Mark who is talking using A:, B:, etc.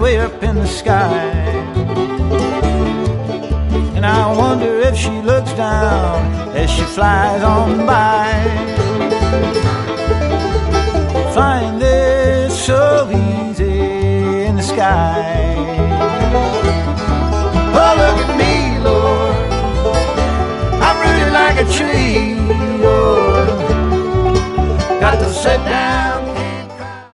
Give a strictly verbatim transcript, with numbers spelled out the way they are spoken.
A: way up in the sky. And I wonder if she looks down as she flies on by, flying there so easy in the sky. Oh, look at me, Lord, I'm rooted like a tree, Lord. Got to sit down